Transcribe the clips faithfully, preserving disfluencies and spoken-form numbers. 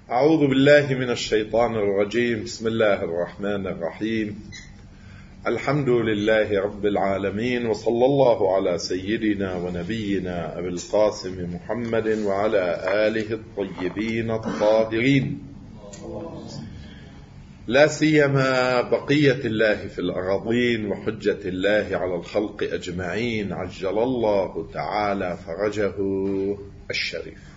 أعوذ بالله من الشيطان الرجيم. بسم الله الرحمن الرحيم. الحمد لله رب العالمين، وصلى الله على سيدنا ونبينا أبي القاسم محمد وعلى آله الطيبين الطاهرين، لا سيما بقية الله في الأراضين وحجة الله على الخلق أجمعين، عجل الله تعالى فرجه الشريف.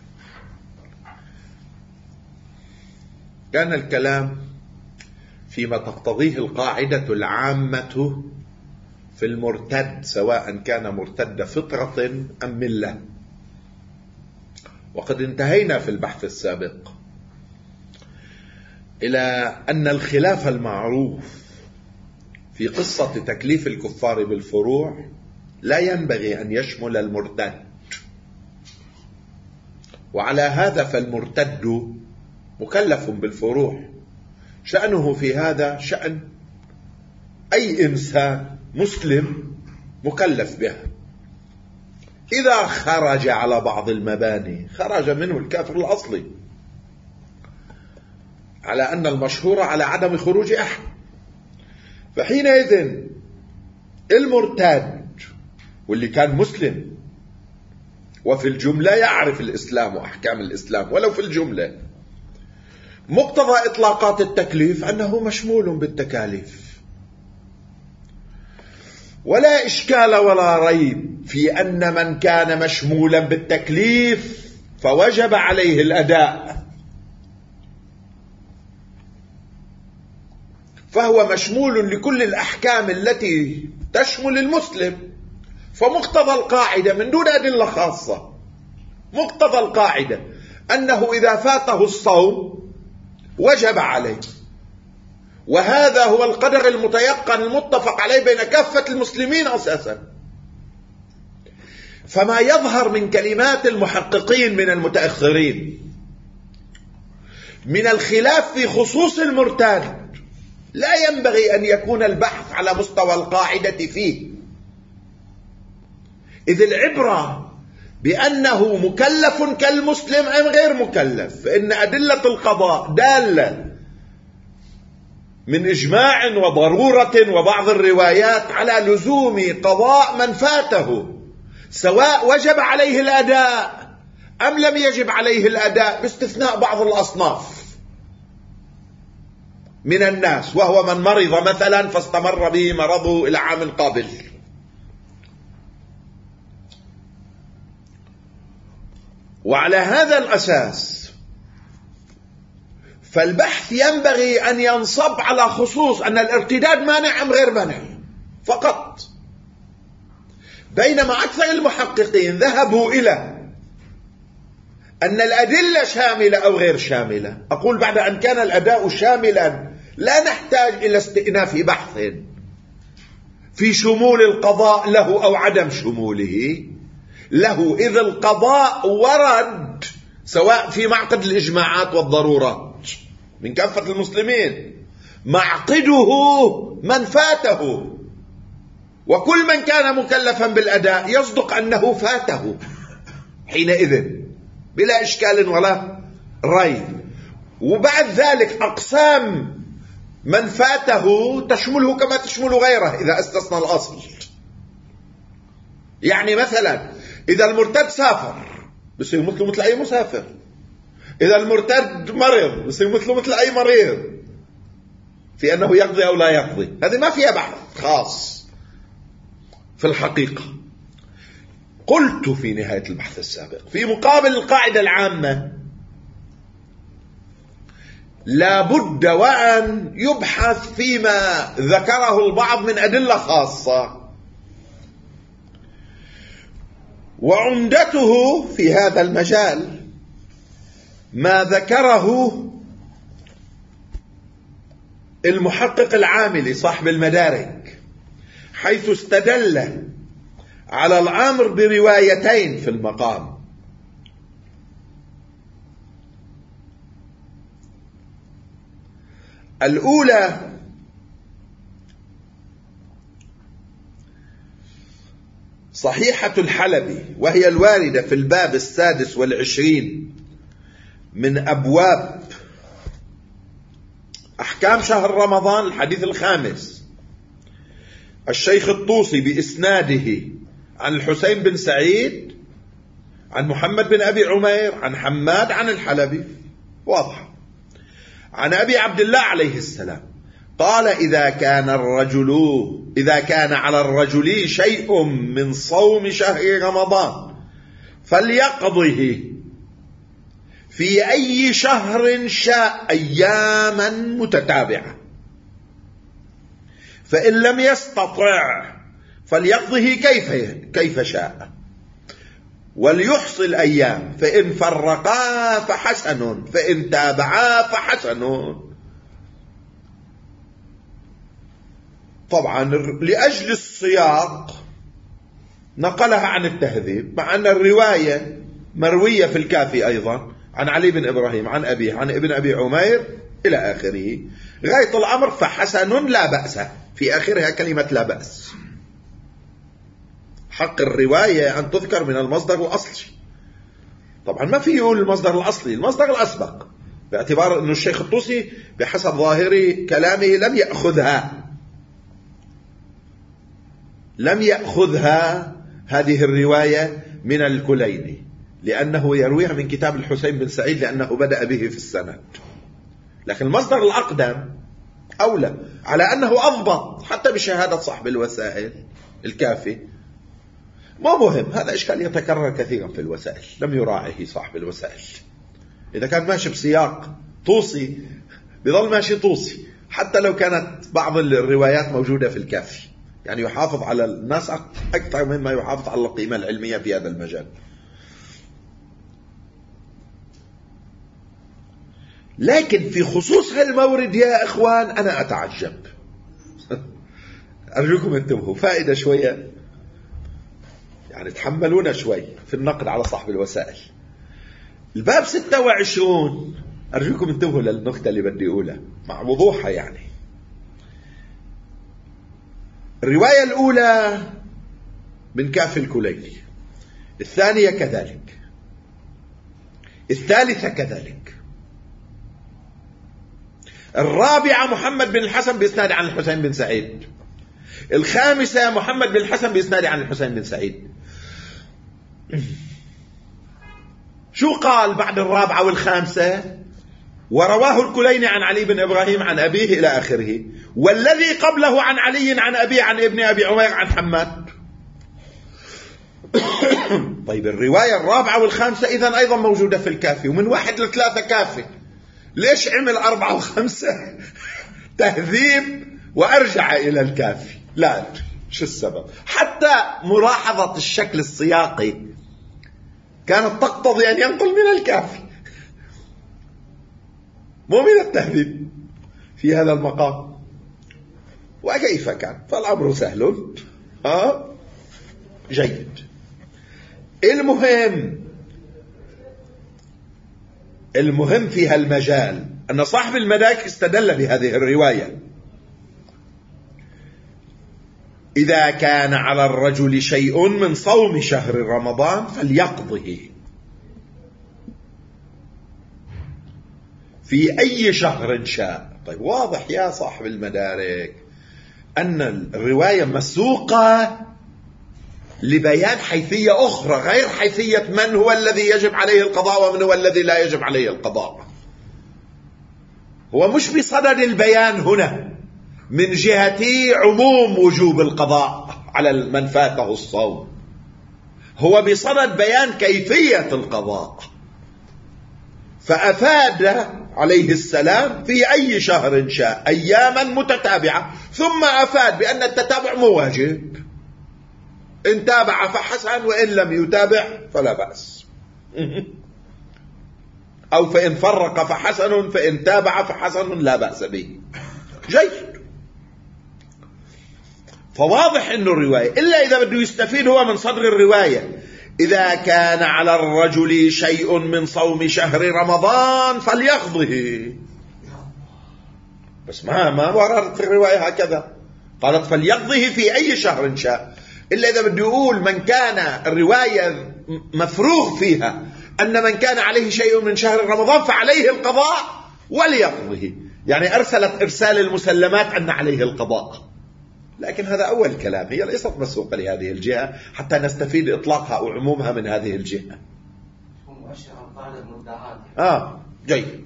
كان الكلام فيما تقتضيه القاعدة العامة في المرتد، سواء كان مرتد فطرة أم ملة، وقد انتهينا في البحث السابق إلى أن الخلاف المعروف في قصة تكليف الكفار بالفروع لا ينبغي أن يشمل المرتد، وعلى هذا فالمرتد مكلف بالفروع، شأنه في هذا شأن أي إنسان مسلم مكلف بها. إذا خرج على بعض المباني خرج منه الكافر الأصلي، على أن المشهور على عدم خروج أحد. فحينئذ المرتد واللي كان مسلم وفي الجملة يعرف الإسلام وأحكام الإسلام ولو في الجملة، مقتضى إطلاقات التكليف أنه مشمول بالتكاليف، ولا إشكال ولا ريب في أن من كان مشمولا بالتكليف فوجب عليه الأداء، فهو مشمول لكل الأحكام التي تشمل المسلم. فمقتضى القاعدة من دون أدلة خاصة، مقتضى القاعدة أنه إذا فاته الصوم وجب عليه، وهذا هو القدر المتيقن المتفق عليه بين كافة المسلمين أساسا. فما يظهر من كلمات المحققين من المتأخرين من الخلاف في خصوص المرتد لا ينبغي أن يكون البحث على مستوى القاعدة فيه، إذ العبرة بأنه مكلف كالمسلم أم غير مكلف، فإن أدلة القضاء دالة من إجماع وضرورة وبعض الروايات على لزوم قضاء من فاته، سواء وجب عليه الأداء أم لم يجب عليه الأداء، باستثناء بعض الأصناف من الناس، وهو من مرض مثلا فاستمر به مرضه إلى عام قابل. وعلى هذا الأساس فالبحث ينبغي أن ينصب على خصوص أن الارتداد مانع أم غير مانع فقط، بينما أكثر المحققين ذهبوا إلى أن الأدلة شاملة أو غير شاملة. أقول بعد أن كان الأداء شاملا لا نحتاج إلى استئناف بحث في شمول القضاء له أو عدم شموله له، إذ القضاء ورد سواء في معقد الإجماعات والضرورات من كافة المسلمين، معقده من فاته، وكل من كان مكلفا بالأداء يصدق أنه فاته حينئذ بلا إشكال ولا ريب. وبعد ذلك أقسام من فاته تشمله كما تشمل غيره إذا استثنى الأصل. يعني مثلا إذا المرتد سافر بصير مثله مثل أي مسافر، إذا المرتد مرض بصير مثله مثل أي مريض في أنه يقضي أو لا يقضي. هذه ما فيها بحث خاص في الحقيقة. قلت في نهاية البحث السابق في مقابل القاعدة العامة لا بد وأن يبحث فيما ذكره البعض من أدلة خاصة، وعمدته في هذا المجال ما ذكره المحقق العاملي صاحب المدارك، حيث استدل على الأمر بروايتين في المقام. الأولى صحيحة الحلبي، وهي الواردة في الباب السادس والعشرين من أبواب أحكام شهر رمضان الحديث الخامس: الشيخ الطوسي بإسناده عن الحسين بن سعيد عن محمد بن أبي عمير عن حماد عن الحلبي، واضح، عن أبي عبد الله عليه السلام قال: إذا كان الرجل إذا كان على الرجل شيء من صوم شهر رمضان فليقضه في أي شهر شاء أياما متتابعة، فإن لم يستطع فليقضه كيف كيف شاء، وليحصي الأيام، فإن فرقا فحسن، فإن تابعا فحسن. طبعا لأجل السياق نقلها عن التهذيب، مع أن الرواية مروية في الكافي أيضا عن علي بن إبراهيم عن أبيه عن ابن أبي عمير إلى آخره. غاية الأمر فحسن لا بأس، في آخرها كلمة لا بأس. حق الرواية أن تذكر من المصدر الأصلي. طبعا ما في يقول المصدر الأصلي، المصدر الأسبق، باعتبار أن الشيخ الطوسي بحسب ظاهر كلامه لم يأخذها لم يأخذها هذه الرواية من الكليني، لأنه يرويها من كتاب الحسين بن سعيد لأنه بدأ به في السند. لكن المصدر الأقدم أولى، على أنه أضبط حتى بشهادة صاحب الوسائل الكافي. ما مهم، هذا إشكال يتكرر كثيرا في الوسائل، لم يراعيه صاحب الوسائل. إذا كان ماشي بسياق طوسي بظل ماشي طوسي، حتى لو كانت بعض الروايات موجودة في الكافي، يعني يحافظ على الناس أكثر مما يحافظ على القيمة العلمية في هذا المجال. لكن في خصوص هالمورد يا إخوان أنا أتعجب. أرجوكم انتبهوا، فائدة شوية، يعني تحملونا شوي في النقد على صاحب الوسائل. الباب ستة وعشرين، أرجوكم انتبهوا للنقطة اللي بدي أقولها مع وضوحها. يعني الرواية الأولى من كافي الكليني، الثانية كذلك، الثالثة كذلك، الرابعة محمد بن الحسن بإسناد عن الحسين بن سعيد، الخامسة محمد بن الحسن بإسناد عن الحسين بن سعيد. شو قال بعد الرابعة والخامسة؟ ورواه الكليني عن علي بن إبراهيم عن أبيه إلى آخره، والذي قبله عن علي عن أبيه عن ابن أبي عمير عن حماد. طيب الرواية الرابعة والخامسة إذن أيضا موجودة في الكافي، ومن واحد لثلاثة كافي. ليش عمل أربعة وخمسة تهذيب وأرجع إلى الكافي؟ لا، شو السبب؟ حتى ملاحظة الشكل السياقي كانت تقتضي أن ينقل من الكافي مو من التهذيب في هذا المقام. وكيف كان؟ فالأمر سهل. ها جيد. المهم المهم في هالمجال أن صاحب المدارك استدل بهذه الرواية: إذا كان على الرجل شيء من صوم شهر رمضان فليقضه في أي شهر شاء. طيب واضح يا صاحب المدارك أن الرواية مسوقة لبيان حيثية أخرى غير حيثية من هو الذي يجب عليه القضاء ومن هو الذي لا يجب عليه القضاء. هو مش بصدد البيان هنا من جهة عموم وجوب القضاء على من فاته الصوم، هو بصدد بيان كيفية القضاء. فأفاد عليه السلام في أي شهر شاء أياما متتابعة، ثم أفاد بأن التتابع مو واجب، إن تابع فحسن وإن لم يتابع فلا بأس، أو فإن فرق فحسن فإن تابع فحسن لا بأس به. جيد. فواضح أنه الرواية إلا إذا بده يستفيد هو من صدر الرواية: إذا كان على الرجل شيء من صوم شهر رمضان فليقضه. بس ما ما وردت الرواية هكذا، قالت فليقضه في أي شهر شاء. إلا إذا بده يقول من كان الرواية مفروغ فيها أن من كان عليه شيء من شهر رمضان فعليه القضاء وليقضه، يعني أرسلت إرسال المسلمات أن عليه القضاء، لكن هذا أول كلام، هي ليست مسوقة لهذه الجهة حتى نستفيد إطلاقها أو عمومها من هذه الجهة. آه جيد.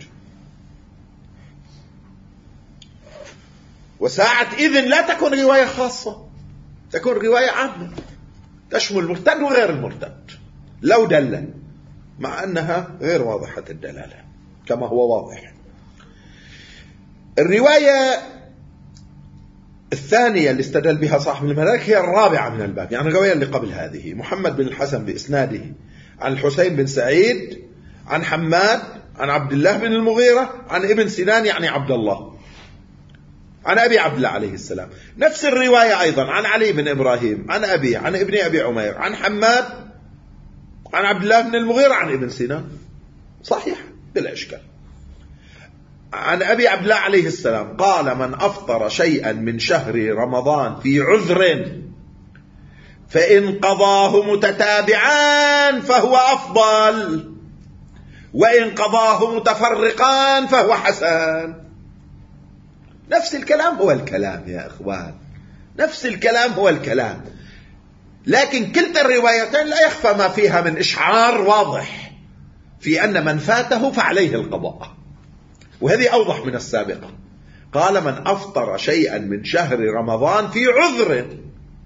وساعة إذن لا تكون رواية خاصة، تكون رواية عامة تشمل المرتد وغير المرتد لو دل، مع أنها غير واضحة الدلالة كما هو واضح. الرواية الثانية اللي استدل بها صاحب المدارك هي الرابعة من الباب، يعني الرواية اللي قبل هذه: محمد بن الحسن بإسناده عن الحسين بن سعيد عن حماد عن عبد الله بن المغيرة عن ابن سنان يعني عبد الله عن أبي عبد الله عليه السلام. نفس الرواية أيضا عن علي بن إبراهيم عن أبي عن ابن أبي عمير عن حماد عن عبد الله بن المغيرة عن ابن سنان، صحيح بلا إشكال. عن أبي عبد الله عليه السلام قال: من أفطر شيئا من شهر رمضان في عذر فإن قضاه متتابعان فهو أفضل، وإن قضاه متفرقان فهو حسن. نفس الكلام هو الكلام يا إخوان، نفس الكلام هو الكلام، لكن كلتا الروايتين لا يخفى ما فيها من إشعار واضح في أن من فاته فعليه القضاء، وهذه أوضح من السابقة. قال: من أفطر شيئا من شهر رمضان في عذر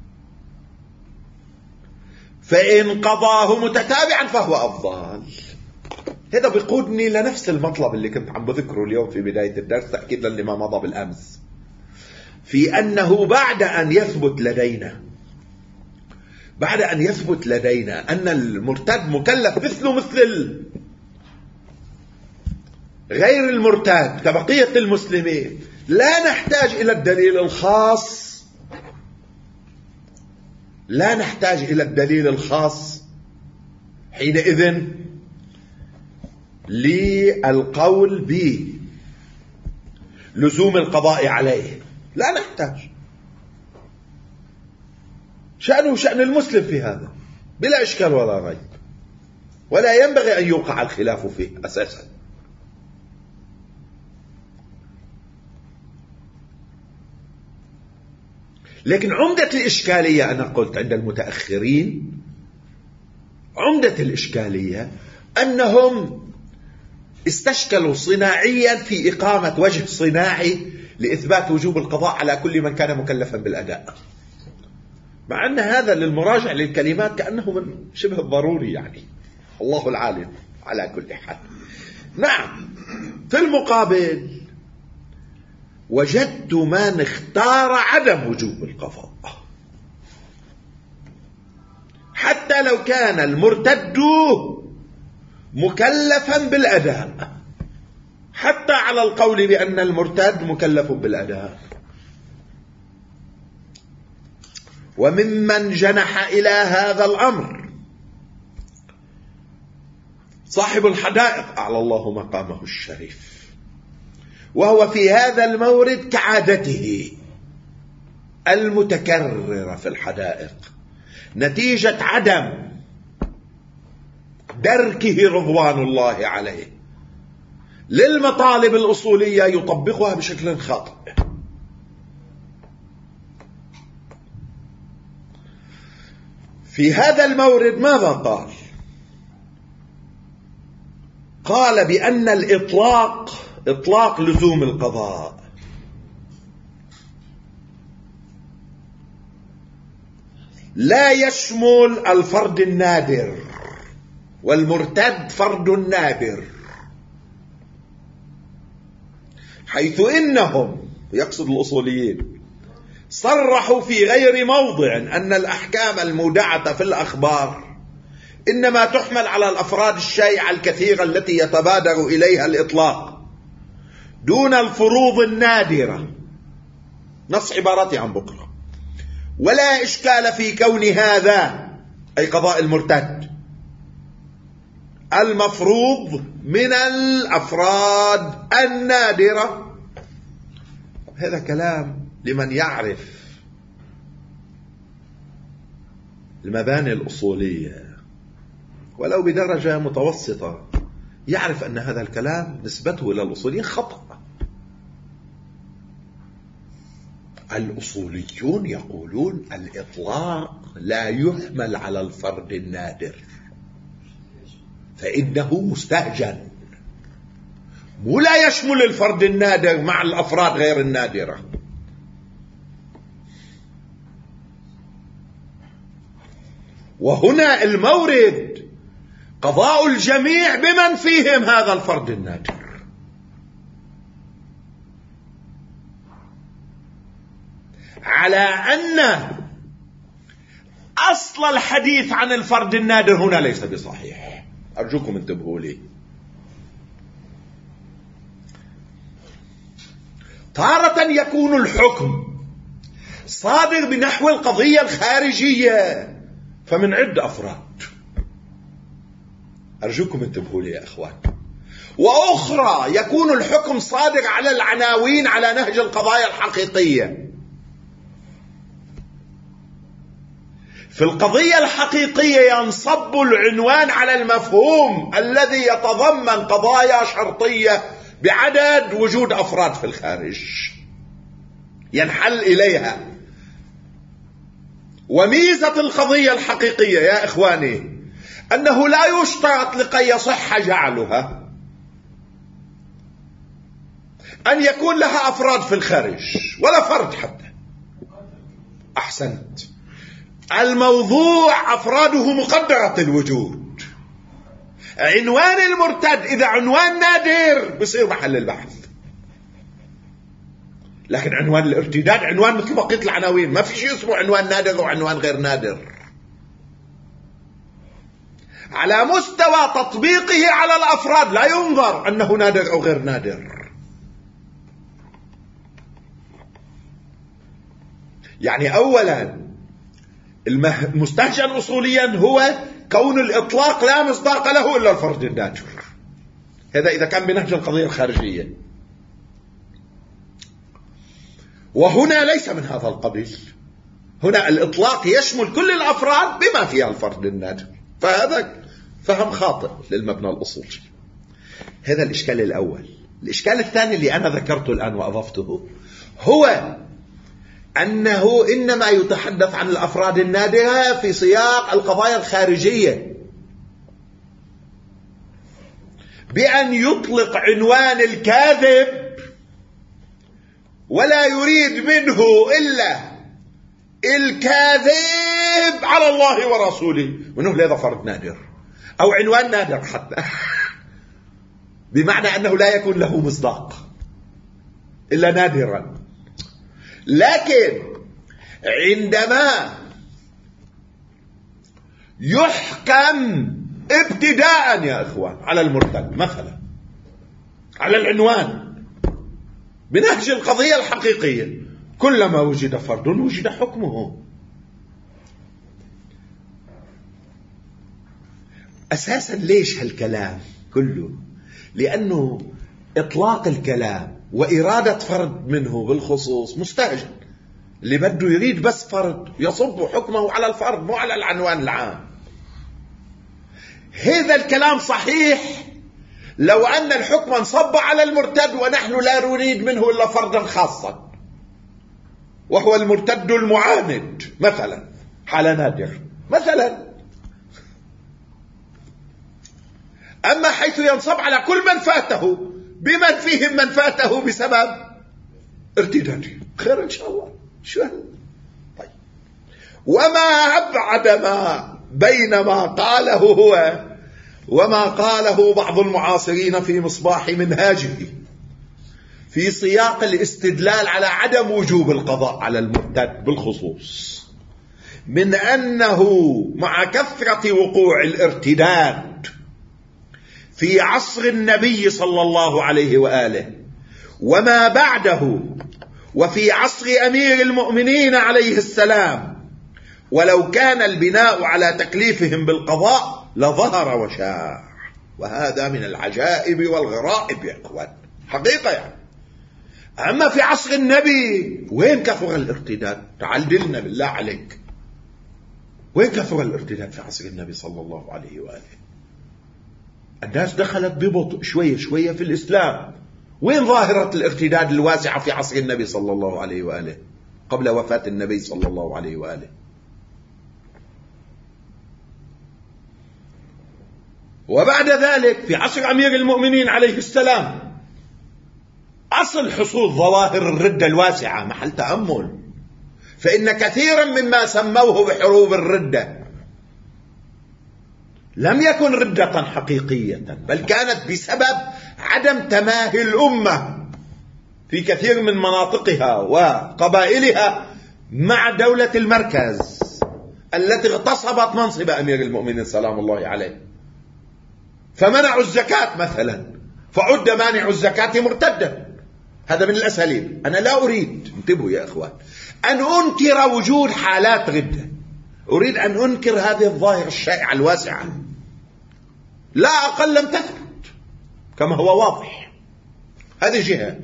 فإن قضاه متتابعا فهو أفضل. هذا بيقودني لنفس المطلب اللي كنت عم بذكره اليوم في بداية الدرس تأكيدا لما مضى بالأمس، في أنه بعد أن يثبت لدينا بعد أن يثبت لدينا أن المرتد مكلف مثله مثل غير المرتد كبقية المسلمين، لا نحتاج إلى الدليل الخاص لا نحتاج إلى الدليل الخاص حينئذ للقول بلزوم القضاء عليه، لا نحتاج. شأنه شأن المسلم في هذا بلا إشكال ولا ريب، ولا ينبغي أن يوقع الخلاف فيه أساسا. لكن عمدة الإشكالية أنا قلت عند المتأخرين، عمدة الإشكالية أنهم استشكلوا صناعيا في إقامة وجه صناعي لإثبات وجوب القضاء على كل من كان مكلفا بالأداء، مع أن هذا للمراجع للكلمات كأنه من شبه الضروري، يعني الله العالم على كل حال. نعم، في المقابل وجدت من اختار عدم وجوب القضاء حتى لو كان المرتد مكلفا بالأداء، حتى على القول بأن المرتد مكلف بالأداء. وممن جنح إلى هذا الأمر صاحب الحدائق أعلى الله مقامه الشريف، وهو في هذا المورد كعادته المتكررة في الحدائق نتيجة عدم دركه رضوان الله عليه للمطالب الأصولية يطبقها بشكل خاطئ. في هذا المورد ماذا قال؟ قال بأن الإطلاق إطلاق لزوم القضاء لا يشمل الفرد النادر، والمرتد فرد نادر، حيث إنهم يقصد الأصوليين صرحوا في غير موضع أن الأحكام المودعة في الأخبار إنما تحمل على الأفراد الشائعة الكثيرة التي يتبادر إليها الإطلاق دون الفروض النادرة. نص عبارتي عن بكرة. ولا إشكال في كون هذا أي قضاء المرتد المفروض من الأفراد النادرة. هذا كلام لمن يعرف المباني الأصولية ولو بدرجة متوسطة، يعرف أن هذا الكلام نسبته إلى الأصوليين خطأ. الأصوليون يقولون الإطلاق لا يحمل على الفرد النادر، فإنه مستهجن، مو لا يشمل الفرد النادر مع الأفراد غير النادرة. وهنا المورد قضاء الجميع بمن فيهم هذا الفرد النادر. على أن أصل الحديث عن الفرد النادر هنا ليس بصحيح. أرجوكم انتبهوا لي. تارة يكون الحكم صادر بنحو القضية الخارجية فمن عدة أفراد، أرجوكم انتبهوا لي يا أخوان. وأخرى يكون الحكم صادر على العناوين على نهج القضايا الحقيقية. في القضية الحقيقية ينصب العنوان على المفهوم الذي يتضمن قضايا شرطية بعدد وجود أفراد في الخارج ينحل إليها. وميزة القضية الحقيقية يا إخواني أنه لا يشترط لكي يصح جعلها أن يكون لها أفراد في الخارج ولا فرد حتى. أحسنت. الموضوع أفراده مقدرة الوجود. عنوان المرتد إذا عنوان نادر بصير محل البحث، لكن عنوان الارتداد عنوان مثل بقية العناوين، ما في شيء اسمه عنوان نادر وعنوان غير نادر. على مستوى تطبيقه على الأفراد لا ينظر أنه نادر أو غير نادر. يعني أولا المستهجن أصوليا هو كون الإطلاق لا مصداق له إلا الفرد النادر، هذا إذا كان بنهج القضية الخارجية. وهنا ليس من هذا القبيل، هنا الإطلاق يشمل كل الأفراد بما فيها الفرد النادر، فهذا فهم خاطئ للمبنى الأصولي. هذا الإشكال الأول. الإشكال الثاني اللي أنا ذكرته الآن وأضفته هو أنه إنما يتحدث عن الأفراد النادرة في سياق القضايا الخارجية، بأن يطلق عنوان الكاذب ولا يريد منه إلا الكاذب على الله ورسوله، وأنه هذا فرد نادر أو عنوان نادر حتى بمعنى أنه لا يكون له مصداق إلا نادرا. لكن عندما يحكم ابتداء يا إخوان على المرتد مثلا على العنوان بنهج القضية الحقيقية، كلما وجد فرد وجد حكمه. أساسا ليش هالكلام كله؟ لأنه إطلاق الكلام وإرادة فرد منه بالخصوص مستهجن. اللي بده يريد بس فرد يصب حكمه على الفرد مو على العنوان العام. هذا الكلام صحيح لو أن الحكم انصب على المرتد ونحن لا نريد منه إلا فردا خاصا وهو المرتد المعاند مثلا، حالة نادرة مثلا. أما حيث ينصب على كل من فاته بمن فيهم من فاته بسبب ارتداده، خير إن شاء الله. شو طيب. وما أبعد ما بين ما قاله هو وما قاله بعض المعاصرين في مصباح منهاجه في سياق الاستدلال على عدم وجوب القضاء على المرتد بالخصوص، من أنه مع كثرة وقوع الارتداد في عصر النبي صلى الله عليه وآله وما بعده وفي عصر أمير المؤمنين عليه السلام، ولو كان البناء على تكليفهم بالقضاء لظهر وشاع. وهذا من العجائب والغرائب يا إخوان حقيقة يعني. أما في عصر النبي وين كثر الارتداد؟ تعال دلنا بالله عليك، وين كثر الارتداد في عصر النبي صلى الله عليه وآله؟ الناس دخلت ببطء شوية شوية في الإسلام. وين ظاهرة الارتداد الواسعة في عصر النبي صلى الله عليه وآله؟ قبل وفاة النبي صلى الله عليه وآله. وبعد ذلك في عصر أمير المؤمنين عليه السلام أصل حصول ظواهر الردة الواسعة محل تأمل، فإن كثيرا مما سموه بحروب الردة لم يكن ردة حقيقية، بل كانت بسبب عدم تماهي الأمة في كثير من مناطقها وقبائلها مع دولة المركز التي اغتصبت منصب أمير المؤمنين سلام الله عليه، فمنعوا الزكاة مثلا، فعد مانع الزكاة مرتدا. هذا من الأساليب. أنا لا أريد، انتبهوا يا إخوان، أن أنكر وجود حالات ردة، أريد أن أنكر هذه الظاهرة الشائعة الواسعة، لا أقل لم تثبت كما هو واضح. هذه جهة.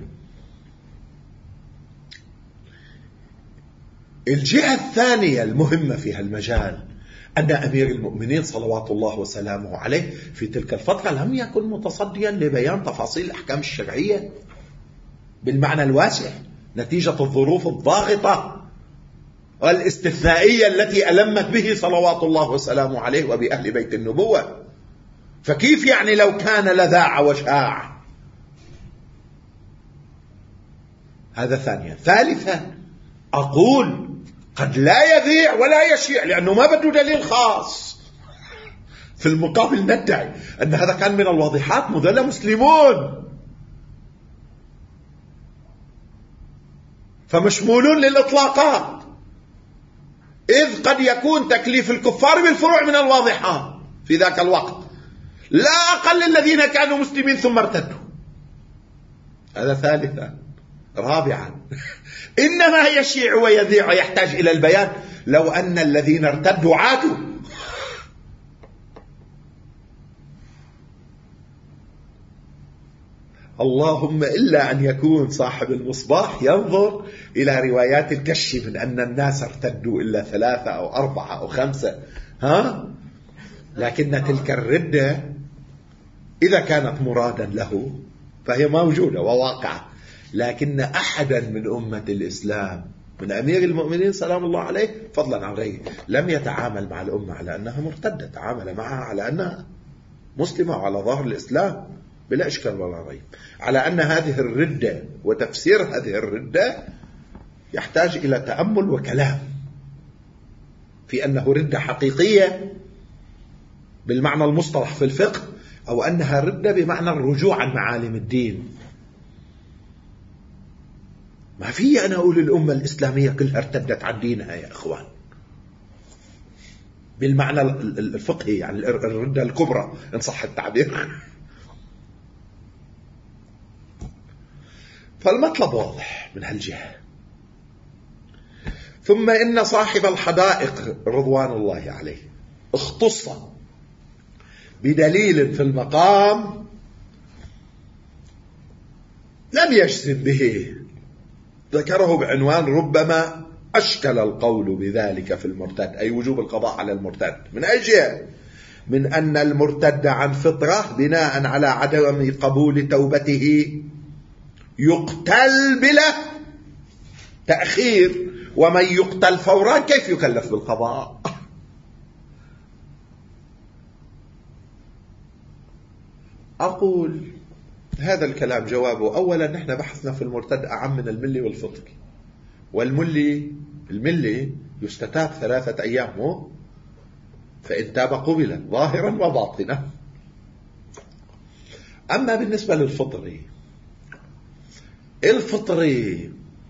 الجهة الثانية المهمة في هالمجال أن أمير المؤمنين صلوات الله وسلامه عليه في تلك الفترة لم يكن متصديا لبيان تفاصيل الأحكام الشرعية بالمعنى الواسع، نتيجة الظروف الضاغطة والاستثنائية التي ألمت به صلوات الله وسلامه عليه وبأهل بيت النبوة. فكيف يعني لو كان لذاع وشاع؟ هذا ثانيا. ثالثا أقول قد لا يذيع ولا يشيع لأنه ما بده دليل خاص. في المقابل ندعي أن هذا كان من الواضحات مذل مسلمون، فمشمولون للإطلاقات، إذ قد يكون تكليف الكفار بالفروع من الواضحات في ذاك الوقت، لا أقل الذين كانوا مسلمين ثم ارتدوا. هذا ثالثا. رابعا إنما يشيع ويذيع ويحتاج إلى البيان لو أن الذين ارتدوا عادوا. اللهم إلا أن يكون صاحب المصباح ينظر إلى روايات الكشف من أن الناس ارتدوا إلا ثلاثة أو أربعة أو خمسة، ها؟ لكن تلك الردة إذا كانت مرادا له فهي موجودة وواقعة، لكن أحدا من أمة الإسلام من أمير المؤمنين سلام الله عليه فضلا عن غيره لم يتعامل مع الأمة على أنها مرتدة، تعامل معها على أنها مسلمة وعلى ظاهر الإسلام بلا إشكال ولا ريب، على أن هذه الردة وتفسير هذه الردة يحتاج إلى تأمل وكلام في أنه ردة حقيقية بالمعنى المصطلح في الفقه، أو أنها ردة بمعنى الرجوع عن معالم الدين. ما في أنا أقول الأمة الإسلامية كلها ارتدت عن دينها يا إخوان بالمعنى الفقهي، يعني الردة الكبرى إن صح التعبير. فالمطلب واضح من هالجهة. ثم إن صاحب الحدائق رضوان الله عليه اختص بدليل في المقام لم يجزم به، ذكره بعنوان ربما أشكل القول بذلك في المرتد، أي وجوب القضاء على المرتد. من أي جهة؟ من أن المرتد عن فطرة بناء على عدم قبول توبته يقتل بلا تأخير، ومن يقتل فورا كيف يكلف بالقضاء؟ أقول هذا الكلام جوابه أولا نحن بحثنا في المرتد أعم من الملي والفطري، والملي الملي يستتاب ثلاثة أيام فإن تاب قبل ظاهرا وباطنا. أما بالنسبة للفطري، الفطري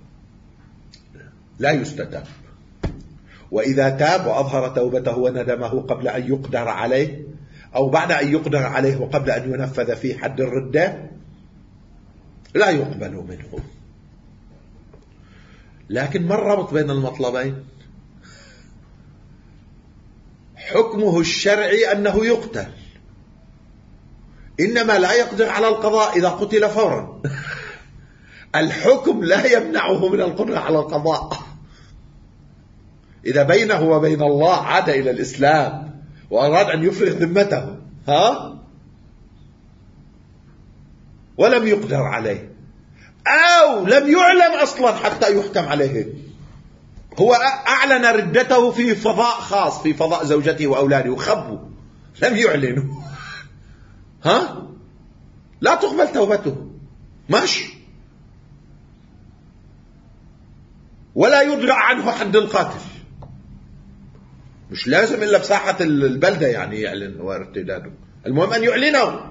لا يستتاب، وإذا تاب وأظهر توبته وندمه قبل أن يقدر عليه أو بعد أن يقدر عليه وقبل أن ينفذ فيه حد الردة لا يقبل منه. لكن ما الربط بين المطلبين؟ حكمه الشرعي أنه يقتل، إنما لا يقدر على القضاء إذا قتل فورا. الحكم لا يمنعه من القدرة على القضاء. إذا بينه وبين الله عاد إلى الإسلام وأراد أن يفرغ ذمته ها ولم يقدر عليه أو لم يعلم أصلا حتى يحكم عليه هو أعلن ردته في فضاء خاص، في فضاء زوجته وأولاده، وخبوا لم يعلنوا. ها؟ لا تقبل توبته، ماشي، ولا يدرع عنه حد القاتل، مش لازم إلا بساحة البلدة يعني يعلن وارتداده، المهم أن يعلنه.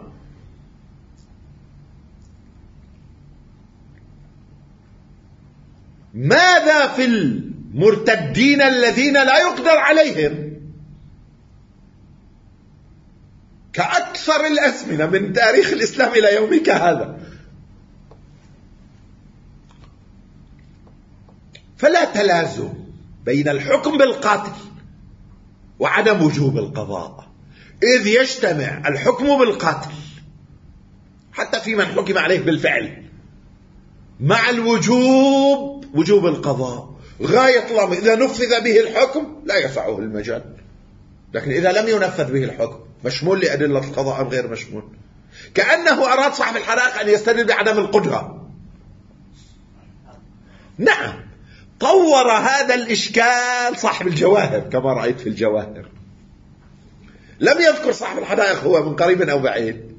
ماذا في المرتدين الذين لا يقدر عليهم؟ كأكثر الأزمنة من تاريخ الإسلام إلى يومك هذا. فلا تلازم بين الحكم بالقتل وعدم وجوب القضاء، إذ يجتمع الحكم بالقتل حتى في من حكم عليه بالفعل مع الوجوب، وجوب القضاء. غاية الله إذا نفذ به الحكم لا يسعه المجال، لكن إذا لم ينفذ به الحكم مشمول لأدلة القضاء أم غير مشمول. كأنه أراد صاحب الحرائق أن يستدل بعدم القدرة. نعم، طور هذا الإشكال صاحب الجواهر كما رأيت في الجواهر. لم يذكر صاحب الحدائق هو من قريب أو بعيد،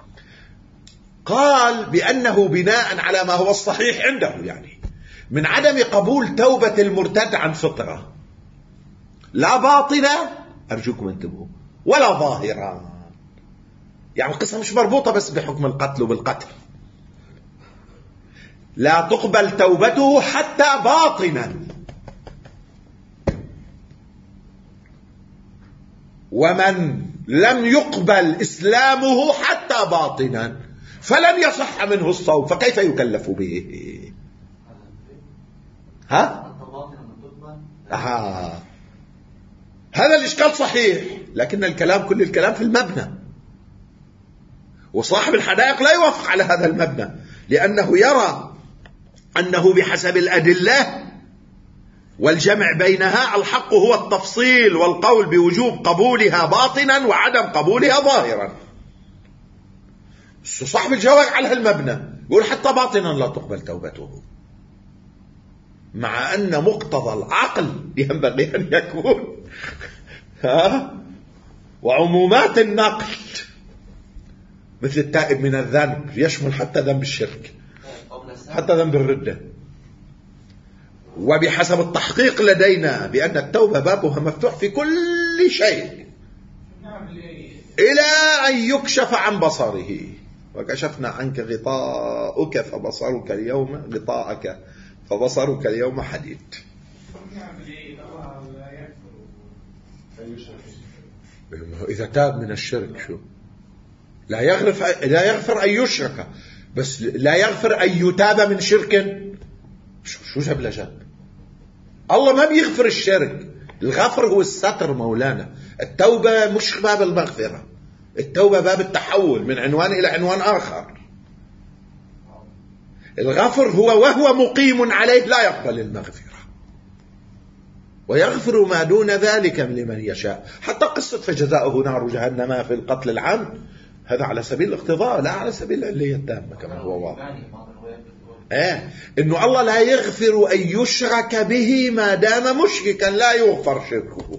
قال بأنه بناء على ما هو الصحيح عنده، يعني من عدم قبول توبة المرتد عن فطرة، لا باطنة، أرجوكم انتبهوا، ولا ظاهرة. يعني القصة مش مربوطة بس بحكم القتل وبالقتل، لا تقبل توبته حتى باطنا، ومن لم يقبل إسلامه حتى باطنا فلن يصح منه الصوم، فكيف يكلف به؟ ها؟ آه. هذا الإشكال صحيح، لكن الكلام كل الكلام في المبنى، وصاحب الحدائق لا يوافق على هذا المبنى، لأنه يرى أنه بحسب الأدلة والجمع بينها الحق هو التفصيل والقول بوجوب قبولها باطنا وعدم قبولها ظاهرا. صاحب الجواب على المبنى يقول حتى باطنا لا تقبل توبته، مع أن مقتضى العقل ينبغي أن يكون ها وعمومات النقل مثل التائب من الذنب يشمل حتى ذنب الشرك، حتى ذنب الردة. وبحسب التحقيق لدينا بأن التوبة بابها مفتوح في كل شيء إلى أن يكشف عن بصره. وكشفنا عنك غطاءك فبصرك اليوم غطاءك فبصرك اليوم حديد. إذا تاب من الشرك شو لا يغفر لا يغفر أن يشرك، بس لا يغفر أن يتاب من شرك. شو جاب لجاب؟ الله ما بيغفر الشرك، الغفر هو الستر مولانا. التوبة مش باب المغفرة، التوبة باب التحول من عنوان إلى عنوان آخر. الغفر هو وهو مقيم عليه لا يقبل المغفرة، ويغفر ما دون ذلك لمن يشاء. حتى قصة فجزاؤه نار جهنم في القتل العام هذا على سبيل الاقتضاء لا على سبيل العلية التامة كما هو واضح. آه. إنه الله لا يغفر أن يشرك به ما دام مشركا لا يغفر شركه.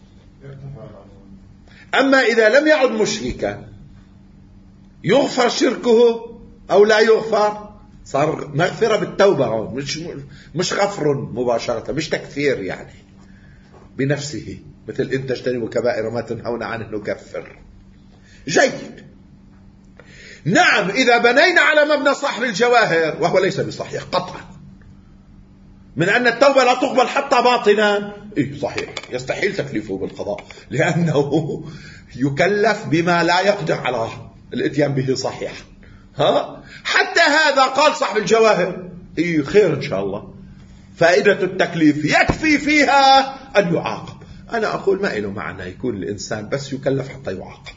أما إذا لم يعد مشركا يغفر شركه أو لا يغفر، صار مغفرة بالتوبة، مش مش غفر مباشرة، مش تكفير يعني بنفسه، مثل إن تجتنبوا كبائر ما تنهون عنه نكفر. جيد. نعم، إذا بنينا على مبنى صاحب الجواهر وهو ليس بصحيح قطعا من أن التوبة لا تقبل حتى باطنا، إيه صحيح، يستحيل تكليفه بالقضاء لأنه يكلف بما لا يقدر على الاتيان به صحيح. ها؟ حتى هذا قال صاحب الجواهر إيه خير إن شاء الله، فائدة التكليف يكفي فيها أن يعاقب. أنا أقول ما إله معنى يكون الإنسان بس يكلف حتى يعاقب،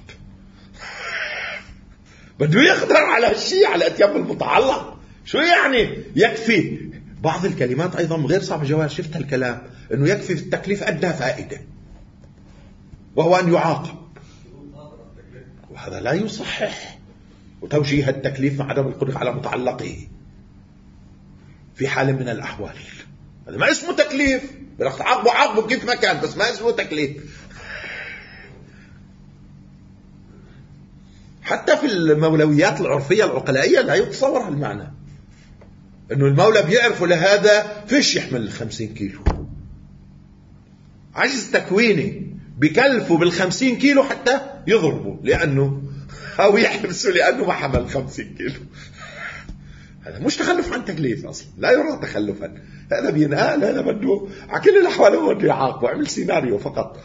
بده يقدر على الشيء، على اتيان بالمتعلق. شو يعني يكفي؟ بعض الكلمات أيضا غير صعب الجواز، شفت الكلام أنه يكفي في التكليف أدنى فائدة وهو أن يعاقب، وهذا لا يصحح. وتوجيه التكليف مع عدم القدرة على متعلقه في حال من الأحوال هذا ما اسمه تكليف. بدك تعاقبه عاقبه كيف ما كان، بس ما اسمه تكليف. حتى في المولويات العرفية العقلائية لا يتصور هالمعنى، انه المولى بيعرفوا لهذا فيش يحمل الخمسين كيلو، عجز تكويني بكلفوا بالخمسين كيلو حتى يضربوا لأنه أو يحبسوا لأنه ما حمل الخمسين كيلو. هذا مش تخلف عن تكليف أصلا، لا يرى تخلفا، هذا بينقال، هذا بده على كل الأحوال هو بده يعاقبه، عمل سيناريو فقط.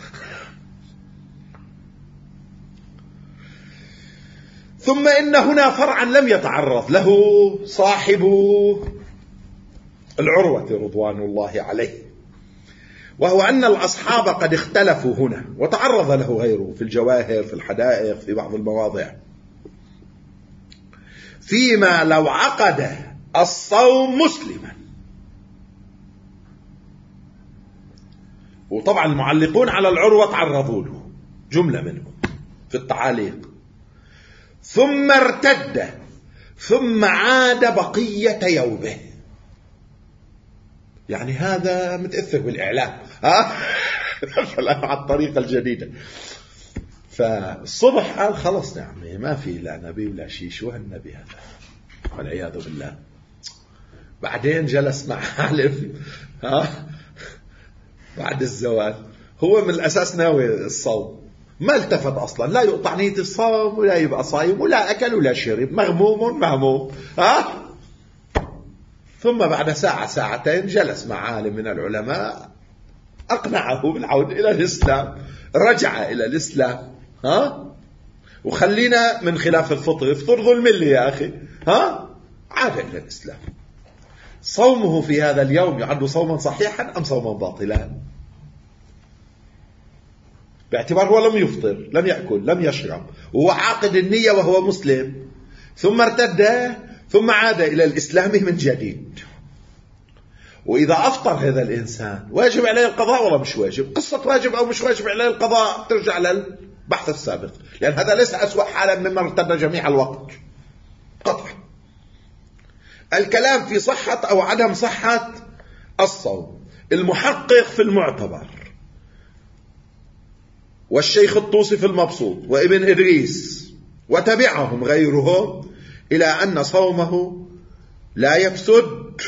ثم إن هنا فرعا لم يتعرض له صاحب العروة رضوان الله عليه، وهو أن الأصحاب قد اختلفوا هنا، وتعرض له غيره في الجواهر، في الحدائق، في بعض المواضع، فيما لو عقد الصوم مسلما. وطبعا المعلقون على العروة تعرضوا له جملة منهم في التعاليق. ثم ارتد ثم عاد بقية يومه، يعني هذا متأثر بالإعلام ها على الطريقة الجديدة. فالصبح قال خلص يا عمي ما في لا نبي ولا شيء، شو هالنبي هذا والعياذ بالله. بعدين جلس مع عالم ها بعد الزوال، هو من الأساس ناوي الصوم، ما التفت أصلا، لا يقطع نية الصوم ولا يبقى صايم ولا أكل ولا شرب، مغموم مهموم ها. ثم بعد ساعة ساعتين جلس مع عالم من العلماء أقنعه بالعودة إلى الإسلام، رجع إلى الإسلام ها. وخلينا من خلاف الفطر، افطر الملة يا أخي ها. عاد إلى الإسلام. صومه في هذا اليوم يعد صوما صحيحا أم صوما باطلا؟ باعتبار هو لم يفطر، لم يأكل، لم يشرب، وهو عاقد النية وهو مسلم، ثم ارتد ثم عاد إلى الإسلام من جديد. وإذا أفطر هذا الإنسان واجب عليه القضاء ولا مش واجب؟ قصة واجب أو مش واجب عليه القضاء ترجع للبحث السابق، لأن هذا ليس أسوأ حالا مما ارتد جميع الوقت قطعا. الكلام في صحة أو عدم صحة الصوم المحقق في المعتبر والشيخ الطوسي في المبسوط وابن إدريس وتبعهم غيرهم إلى أن صومه لا يفسد،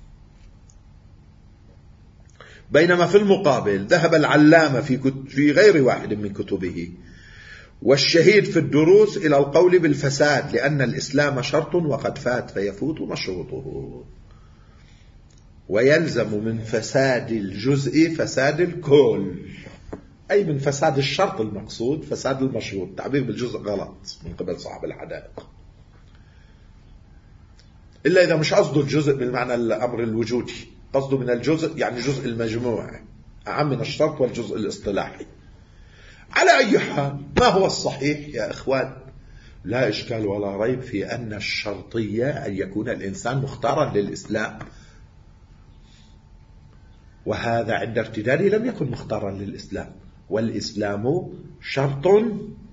بينما في المقابل ذهب العلامة في, في غير واحد من كتبه والشهيد في الدروس إلى القول بالفساد، لأن الإسلام شرط وقد فات فيفوت مشروطه، ويلزم من فساد الجزء فساد الكل، أي من فساد الشرط المقصود فساد المشروط. تعبير بالجزء غلط من قبل صاحب الحدائق، إلا إذا مش قصده الجزء بالمعنى الأمر الوجودي، قصده من الجزء يعني جزء المجموع أعم من الشرط والجزء الاصطلاحي. على أي حال ما هو الصحيح يا إخوان؟ لا إشكال ولا ريب في أن الشرطية أن يكون الإنسان مختارا للإسلام، وهذا عند ارتداده لم يكن مختارا للإسلام، والإسلام شرط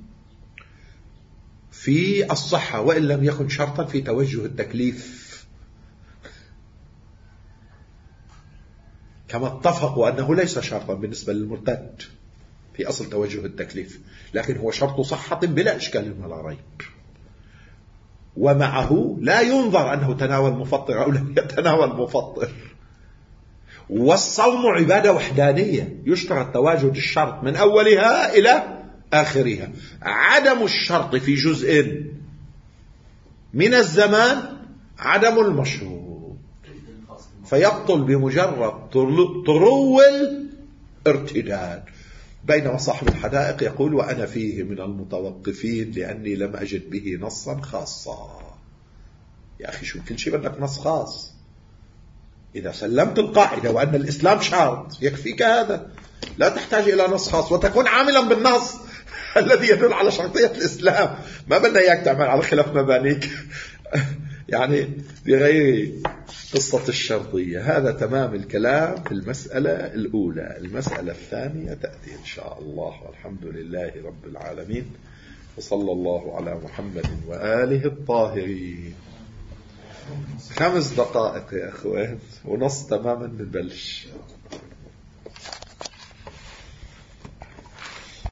في الصحة وإن لم يكن شرطا في توجه التكليف، كما اتفقوا أنه ليس شرطا بالنسبة للمرتد في أصل توجه التكليف، لكن هو شرط صحة بلا إشكال ولا ريب. ومعه لا ينظر أنه تناول مفطر أو لم يتناول مفطر. والصوم عبادة وحدانية يشترط تواجد الشرط من أولها إلى آخرها، عدم الشرط في جزء من الزمان عدم المشروط، فيبطل بمجرد طرو الارتداد. بينما صاحب الحدائق يقول وأنا فيه من المتوقفين لأني لم أجد به نصا خاصا. يا أخي شو كل شيء بدك نص خاص؟ إذا سلمت القاعدة وأن الإسلام شرط يكفيك هذا، لا تحتاج إلى نص خاص، وتكون عاملا بالنص الذي يدل على شرطية الإسلام. ما بدنا إياك تعمل على خلاف مبانيك يعني بغير قصة الشرطية. هذا تمام الكلام في المسألة الأولى. المسألة الثانية تأتي إن شاء الله، والحمد لله رب العالمين، وصلى الله على محمد وآله الطاهرين. خمس دقائق يا أخوان ونص تماما بنبلش.